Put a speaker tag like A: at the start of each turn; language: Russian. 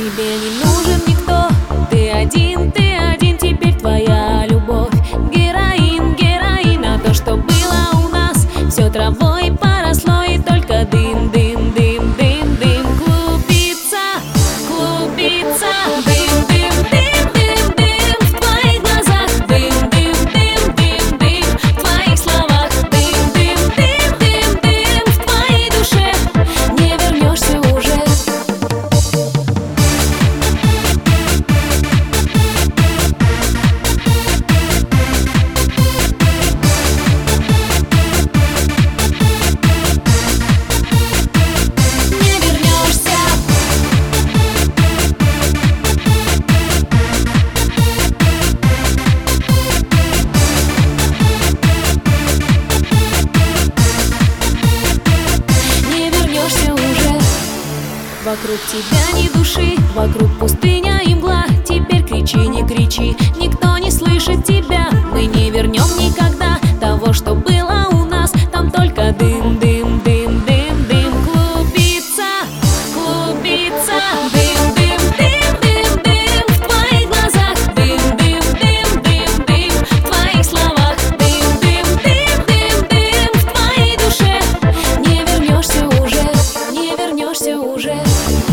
A: Тебе не нужен никто, ты один теперь твоя любовь. Героин, героин, а то, что было у нас, все травой поросло, и только дым, дым, дым, дым, дым. Клубится, клубится, дым, дым, дым, дым, дым. В твоих глазах дым, дым, дым, дым, дым. В твоих словах дым, дым, дым, дым, дым. В твоей душе не вернешься уже. Вокруг тебя ни души, вокруг пустыня и мгла. Теперь кричи, не кричи, никто не слышит тебя. Мы не вернем никогда того, что было у нас. Там только дым, дым, дым, дым, дым. Клубится, клубится, дым, дым, дым, дым, дым. В твоих глазах дым, дым, дым, дым, дым. В твоих словах дым, дым, дым, дым, дым. В твоей душе не вернешься уже, не вернешься уже.